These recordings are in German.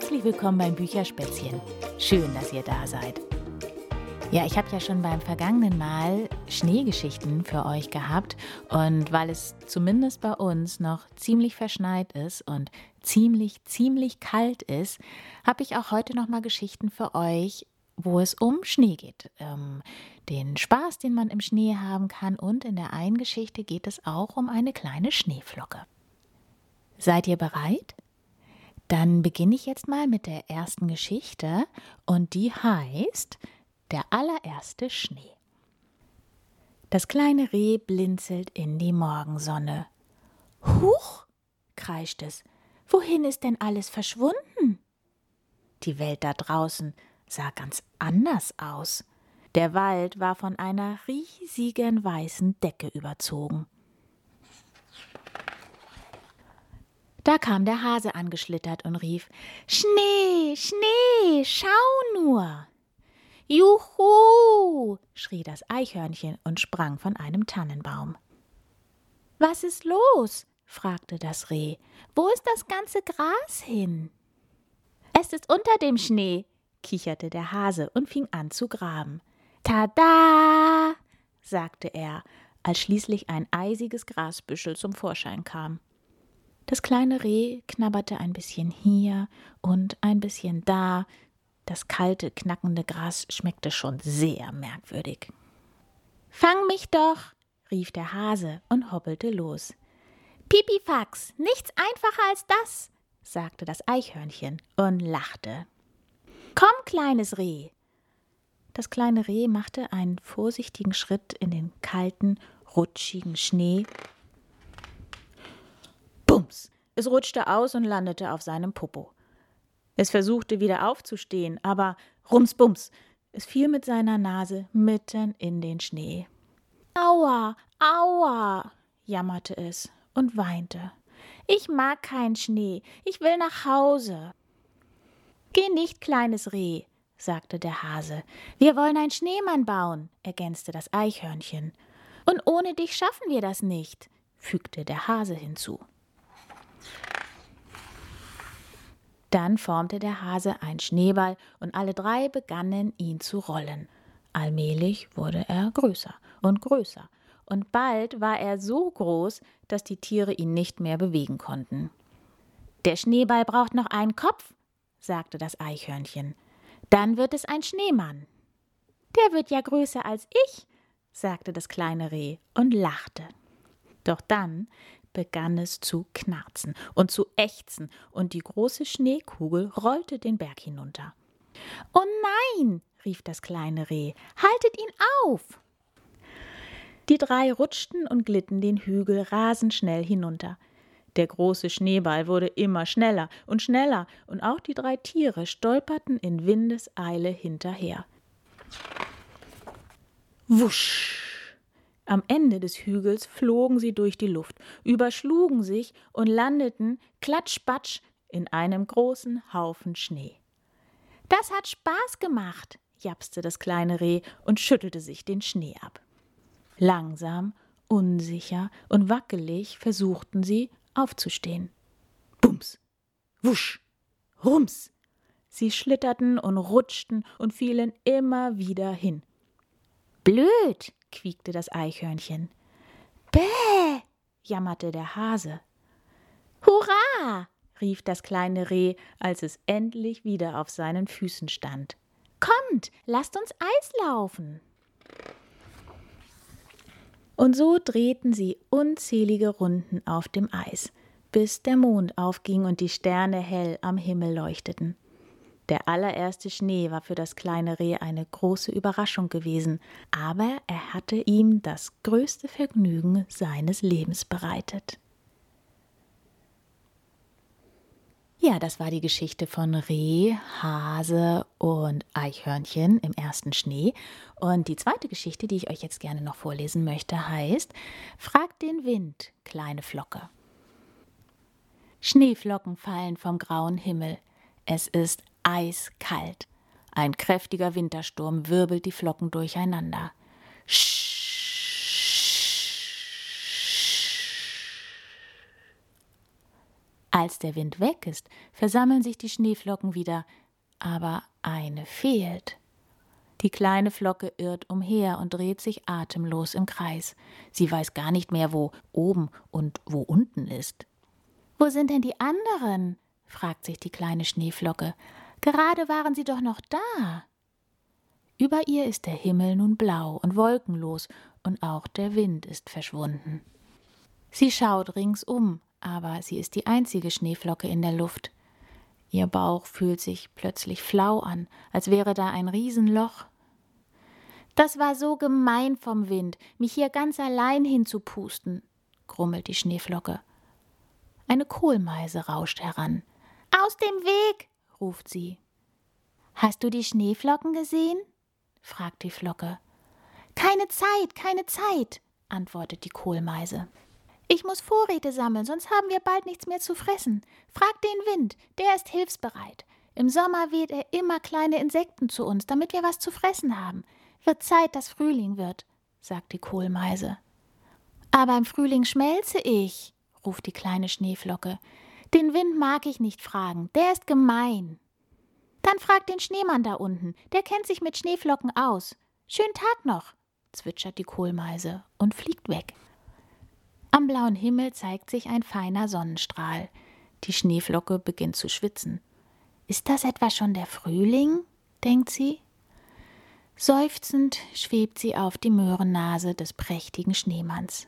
Herzlich willkommen beim Bücherspätzchen. Schön, dass ihr da seid. Ja, ich habe ja schon beim vergangenen Mal Schneegeschichten für euch gehabt. Und weil es zumindest bei uns noch ziemlich verschneit ist und ziemlich kalt ist, habe ich auch heute nochmal Geschichten für euch, wo es um Schnee geht. Den Spaß, den man im Schnee haben kann. Und in der einen Geschichte geht es auch um eine kleine Schneeflocke. Seid ihr bereit? Dann beginne ich jetzt mal mit der ersten Geschichte und die heißt Der allererste Schnee. Das kleine Reh blinzelt in die Morgensonne. Huch, kreischt es, wohin ist denn alles verschwunden? Die Welt da draußen sah ganz anders aus. Der Wald war von einer riesigen weißen Decke überzogen. Da kam der Hase angeschlittert und rief: Schnee, Schnee, schau nur! Juhu! Schrie das Eichhörnchen und sprang von einem Tannenbaum. Was ist los? Fragte das Reh. Wo ist das ganze Gras hin? Es ist unter dem Schnee, kicherte der Hase und fing an zu graben. Tada! Sagte er, als schließlich ein eisiges Grasbüschel zum Vorschein kam. Das kleine Reh knabberte ein bisschen hier und ein bisschen da. Das kalte, knackende Gras schmeckte schon sehr merkwürdig. »Fang mich doch«, rief der Hase und hoppelte los. »Pipifax, nichts einfacher als das«, sagte das Eichhörnchen und lachte. »Komm, kleines Reh!« Das kleine Reh machte einen vorsichtigen Schritt in den kalten, rutschigen Schnee. Bums! Es rutschte aus und landete auf seinem Popo. Es versuchte wieder aufzustehen, aber rumsbums! Es fiel mit seiner Nase mitten in den Schnee. »Aua, aua«, jammerte es und weinte. »Ich mag keinen Schnee, ich will nach Hause.« »Geh nicht, kleines Reh«, sagte der Hase. »Wir wollen einen Schneemann bauen«, ergänzte das Eichhörnchen. »Und ohne dich schaffen wir das nicht«, fügte der Hase hinzu. Dann formte der Hase einen Schneeball und alle drei begannen, ihn zu rollen. Allmählich wurde er größer und bald war er so groß, dass die Tiere ihn nicht mehr bewegen konnten. »Der Schneeball braucht noch einen Kopf«, sagte das Eichhörnchen. »Dann wird es ein Schneemann.« »Der wird ja größer als ich«, sagte das kleine Reh und lachte. Doch dann begann es zu knarzen und zu ächzen, und die große Schneekugel rollte den Berg hinunter. »Oh nein«, rief das kleine Reh, »haltet ihn auf!« Die drei rutschten und glitten den Hügel rasend schnell hinunter. Der große Schneeball wurde immer schneller und auch die drei Tiere stolperten in Windeseile hinterher. Wusch! Am Ende des Hügels flogen sie durch die Luft, überschlugen sich und landeten, klatschbatsch, in einem großen Haufen Schnee. »Das hat Spaß gemacht«, japste das kleine Reh und schüttelte sich den Schnee ab. Langsam, unsicher und wackelig versuchten sie, aufzustehen. Bums, wusch, rums! Sie schlitterten und rutschten und fielen immer wieder hin. »Blöd«, quiekte das Eichhörnchen. »Bäh«, jammerte der Hase. »Hurra«, rief das kleine Reh, als es endlich wieder auf seinen Füßen stand. »Kommt, lasst uns Eis laufen!« Und so drehten sie unzählige Runden auf dem Eis, bis der Mond aufging und die Sterne hell am Himmel leuchteten. Der allererste Schnee war für das kleine Reh eine große Überraschung gewesen, aber er hatte ihm das größte Vergnügen seines Lebens bereitet. Ja, das war die Geschichte von Reh, Hase und Eichhörnchen im ersten Schnee. Und die zweite Geschichte, die ich euch jetzt gerne noch vorlesen möchte, heißt: Frag den Wind, kleine Flocke. Schneeflocken fallen vom grauen Himmel. Es ist eiskalt. Ein kräftiger Wintersturm wirbelt die Flocken durcheinander. Als der Wind weg ist, versammeln sich die Schneeflocken wieder, aber eine fehlt. Die kleine Flocke irrt umher und dreht sich atemlos im Kreis. Sie weiß gar nicht mehr, wo oben und wo unten ist. »Wo sind denn die anderen?« fragt sich die kleine Schneeflocke. »Gerade waren sie doch noch da.« Über ihr ist der Himmel nun blau und wolkenlos und auch der Wind ist verschwunden. Sie schaut ringsum, aber sie ist die einzige Schneeflocke in der Luft. Ihr Bauch fühlt sich plötzlich flau an, als wäre da ein Riesenloch. »Das war so gemein vom Wind, mich hier ganz allein hinzupusten«, grummelt die Schneeflocke. Eine Kohlmeise rauscht heran. »Aus dem Weg«, ruft sie. »Hast du die Schneeflocken gesehen?« fragt die Flocke. »Keine Zeit«, antwortet die Kohlmeise. »Ich muss Vorräte sammeln, sonst haben wir bald nichts mehr zu fressen. Frag den Wind, der ist hilfsbereit. Im Sommer weht er immer kleine Insekten zu uns, damit wir was zu fressen haben. Wird Zeit, dass Frühling wird«, sagt die Kohlmeise. »Aber im Frühling schmelze ich«, ruft die kleine Schneeflocke. »Den Wind mag ich nicht fragen, der ist gemein.« »Dann frag den Schneemann da unten, der kennt sich mit Schneeflocken aus. Schönen Tag noch«, zwitschert die Kohlmeise und fliegt weg. Am blauen Himmel zeigt sich ein feiner Sonnenstrahl. Die Schneeflocke beginnt zu schwitzen. »Ist das etwa schon der Frühling?«, denkt sie. Seufzend schwebt sie auf die Möhrennase des prächtigen Schneemanns.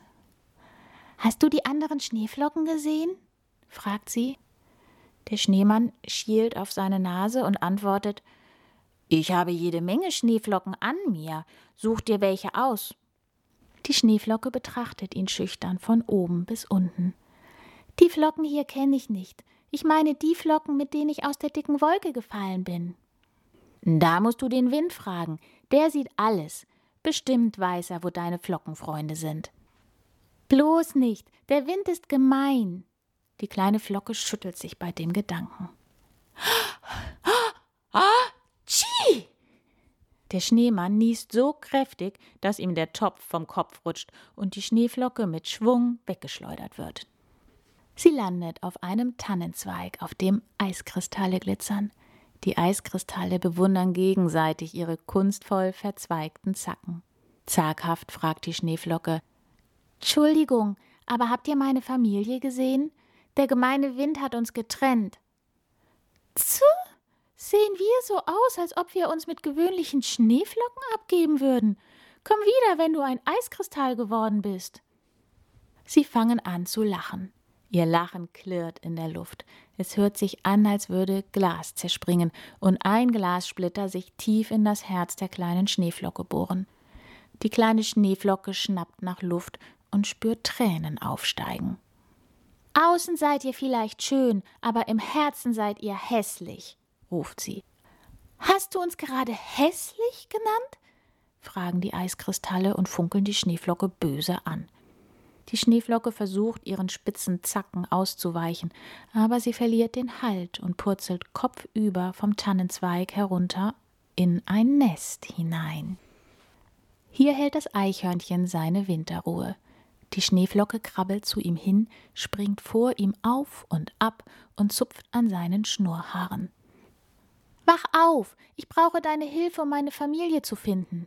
»Hast du die anderen Schneeflocken gesehen?«, fragt sie. Der Schneemann schielt auf seine Nase und antwortet: »Ich habe jede Menge Schneeflocken an mir. Such dir welche aus.« Die Schneeflocke betrachtet ihn schüchtern von oben bis unten. »Die Flocken hier kenne ich nicht. Ich meine die Flocken, mit denen ich aus der dicken Wolke gefallen bin.« »Da musst du den Wind fragen. Der sieht alles. Bestimmt weiß er, wo deine Flockenfreunde sind.« »Bloß nicht. Der Wind ist gemein.« Die kleine Flocke schüttelt sich bei dem Gedanken. Tschi! Der Schneemann niest so kräftig, dass ihm der Topf vom Kopf rutscht und die Schneeflocke mit Schwung weggeschleudert wird. Sie landet auf einem Tannenzweig, auf dem Eiskristalle glitzern. Die Eiskristalle bewundern gegenseitig ihre kunstvoll verzweigten Zacken. Zaghaft fragt die Schneeflocke: »Entschuldigung, aber habt ihr meine Familie gesehen? Der gemeine Wind hat uns getrennt.« »Tzu, sehen wir so aus, als ob wir uns mit gewöhnlichen Schneeflocken abgeben würden? Komm wieder, wenn du ein Eiskristall geworden bist.« Sie fangen an zu lachen. Ihr Lachen klirrt in der Luft. Es hört sich an, als würde Glas zerspringen und ein Glassplitter sich tief in das Herz der kleinen Schneeflocke bohren. Die kleine Schneeflocke schnappt nach Luft und spürt Tränen aufsteigen. »Außen seid ihr vielleicht schön, aber im Herzen seid ihr hässlich«, ruft sie. »Hast du uns gerade hässlich genannt?«, fragen die Eiskristalle und funkeln die Schneeflocke böse an. Die Schneeflocke versucht, ihren spitzen Zacken auszuweichen, aber sie verliert den Halt und purzelt kopfüber vom Tannenzweig herunter in ein Nest hinein. Hier hält das Eichhörnchen seine Winterruhe. Die Schneeflocke krabbelt zu ihm hin, springt vor ihm auf und ab und zupft an seinen Schnurrhaaren. »Wach auf! Ich brauche deine Hilfe, um meine Familie zu finden.«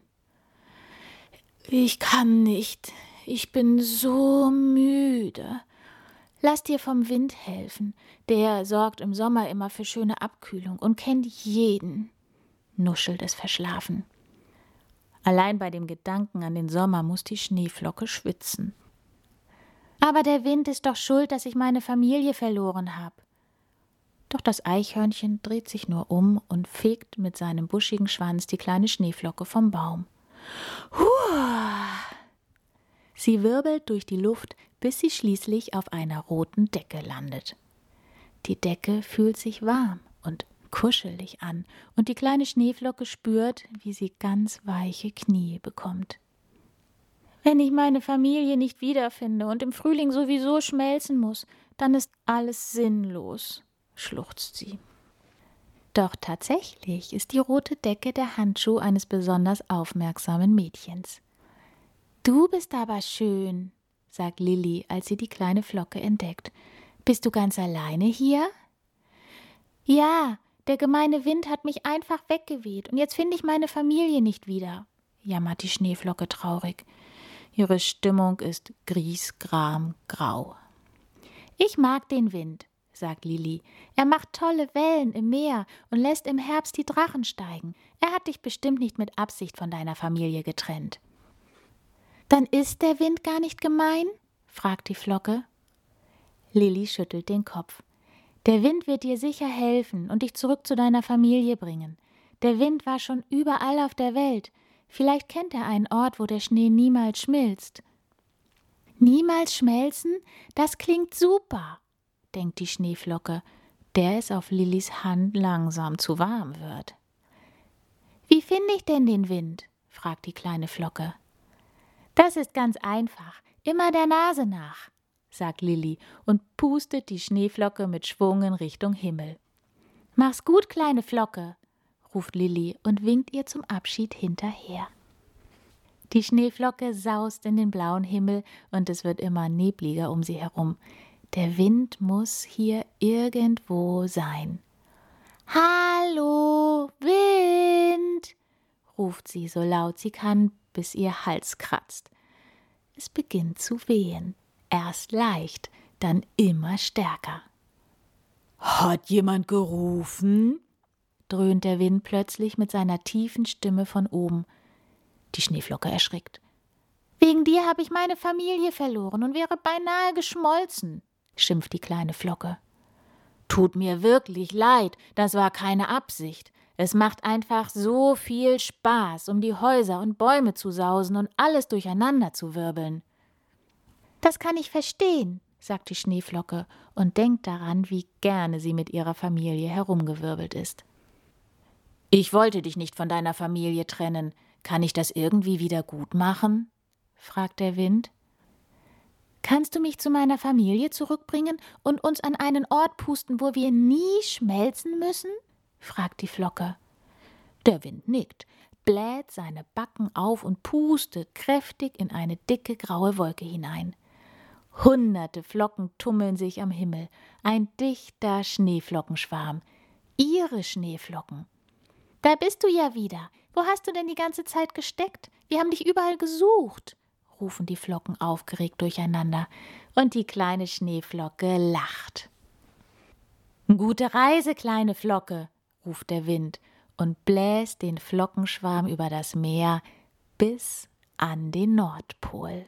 »Ich kann nicht. Ich bin so müde. Lass dir vom Wind helfen. Der sorgt im Sommer immer für schöne Abkühlung und kennt jeden«, nuschelt es verschlafen. Allein bei dem Gedanken an den Sommer muss die Schneeflocke schwitzen. »Aber der Wind ist doch schuld, dass ich meine Familie verloren habe.« Doch das Eichhörnchen dreht sich nur um und fegt mit seinem buschigen Schwanz die kleine Schneeflocke vom Baum. »Huah!« Sie wirbelt durch die Luft, bis sie schließlich auf einer roten Decke landet. Die Decke fühlt sich warm und kuschelig an und die kleine Schneeflocke spürt, wie sie ganz weiche Knie bekommt. »Wenn ich meine Familie nicht wiederfinde und im Frühling sowieso schmelzen muss, dann ist alles sinnlos«, schluchzt sie. Doch tatsächlich ist die rote Decke der Handschuh eines besonders aufmerksamen Mädchens. »Du bist aber schön«, sagt Lilli, als sie die kleine Flocke entdeckt. Bist du ganz alleine hier? Ja, der gemeine Wind hat mich einfach weggeweht und jetzt finde ich meine Familie nicht wieder, jammert die Schneeflocke traurig. Ihre Stimmung ist griesgramgrau. Ich mag den Wind, sagt Lilli. Er macht tolle Wellen im Meer und lässt im Herbst die Drachen steigen. Er hat dich bestimmt nicht mit Absicht von deiner Familie getrennt. Dann ist der Wind gar nicht gemein? Fragt die Flocke. Lilli schüttelt den Kopf. Der Wind wird dir sicher helfen und dich zurück zu deiner Familie bringen. Der Wind war schon überall auf der Welt. Vielleicht kennt er einen Ort, wo der Schnee niemals schmilzt. Niemals schmelzen? Das klingt super, denkt die Schneeflocke, der es auf Lillis Hand langsam zu warm wird. Wie finde ich denn den Wind? Fragt die kleine Flocke. Das ist ganz einfach, immer der Nase nach, sagt Lilli und pustet die Schneeflocke mit Schwung in Richtung Himmel. Mach's gut, kleine Flocke, ruft Lilli und winkt ihr zum Abschied hinterher. Die Schneeflocke saust in den blauen Himmel und es wird immer nebliger um sie herum. Der Wind muss hier irgendwo sein. Hallo, Wind, ruft sie so laut sie kann, bis ihr Hals kratzt. Es beginnt zu wehen, erst leicht, dann immer stärker. Hat jemand gerufen? Dröhnt der Wind plötzlich mit seiner tiefen Stimme von oben. Die Schneeflocke erschrickt. Wegen dir habe ich meine Familie verloren und wäre beinahe geschmolzen, schimpft die kleine Flocke. Tut mir wirklich leid, das war keine Absicht. Es macht einfach so viel Spaß, um die Häuser und Bäume zu sausen und alles durcheinander zu wirbeln. Das kann ich verstehen, sagt die Schneeflocke und denkt daran, wie gerne sie mit ihrer Familie herumgewirbelt ist. Ich wollte dich nicht von deiner Familie trennen. Kann ich das irgendwie wieder gut machen? Fragt der Wind. Kannst du mich zu meiner Familie zurückbringen und uns an einen Ort pusten, wo wir nie schmelzen müssen? Fragt die Flocke. Der Wind nickt, bläht seine Backen auf und pustet kräftig in eine dicke graue Wolke hinein. Hunderte Flocken tummeln sich am Himmel, ein dichter Schneeflockenschwarm. Ihre Schneeflocken. Da bist du ja wieder. Wo hast du denn die ganze Zeit gesteckt? Wir haben dich überall gesucht, rufen die Flocken aufgeregt durcheinander. Und die kleine Schneeflocke lacht. Gute Reise, kleine Flocke, ruft der Wind und bläst den Flockenschwarm über das Meer bis an den Nordpol.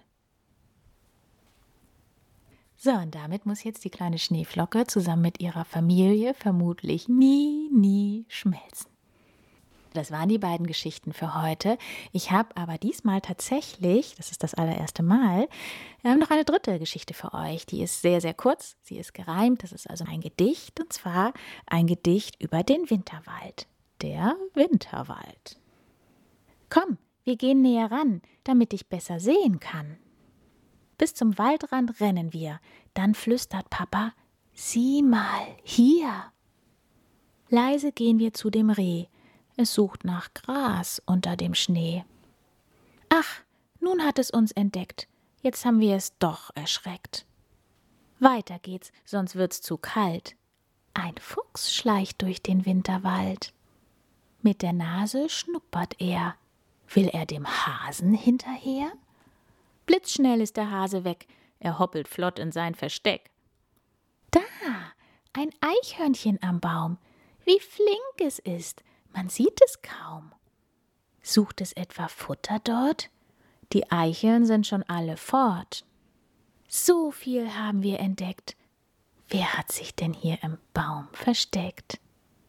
So, und damit muss jetzt die kleine Schneeflocke zusammen mit ihrer Familie vermutlich nie schmelzen. Das waren die beiden Geschichten für heute. Ich habe aber diesmal tatsächlich, das ist das allererste Mal, noch eine dritte Geschichte für euch. Die ist sehr, sehr kurz. Sie ist gereimt. Das ist also ein Gedicht, und zwar ein Gedicht über den Winterwald. Der Winterwald. Komm, wir gehen näher ran, damit ich besser sehen kann. Bis zum Waldrand rennen wir. Dann flüstert Papa, sieh mal, hier. Leise gehen wir zu dem Reh. Es sucht nach Gras unter dem Schnee. Ach, nun hat es uns entdeckt. Jetzt haben wir es doch erschreckt. Weiter geht's, sonst wird's zu kalt. Ein Fuchs schleicht durch den Winterwald. Mit der Nase schnuppert er. Will er dem Hasen hinterher? Blitzschnell ist der Hase weg. Er hoppelt flott in sein Versteck. Da, ein Eichhörnchen am Baum. Wie flink es ist. Man sieht es kaum. Sucht es etwa Futter dort? Die Eicheln sind schon alle fort. So viel haben wir entdeckt. Wer hat sich denn hier im Baum versteckt?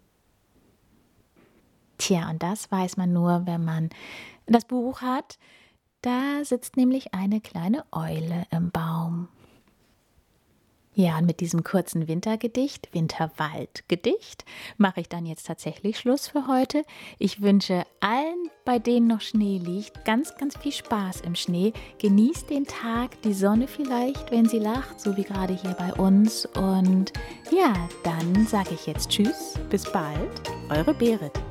Tja, und das weiß man nur, wenn man das Buch hat. Da sitzt nämlich eine kleine Eule im Baum. Ja, und mit diesem kurzen Wintergedicht, Winterwaldgedicht, mache ich dann jetzt tatsächlich Schluss für heute. Ich wünsche allen, bei denen noch Schnee liegt, ganz viel Spaß im Schnee. Genießt den Tag, die Sonne vielleicht, wenn sie lacht, so wie gerade hier bei uns. Und ja, dann sage ich jetzt Tschüss, bis bald, eure Berit.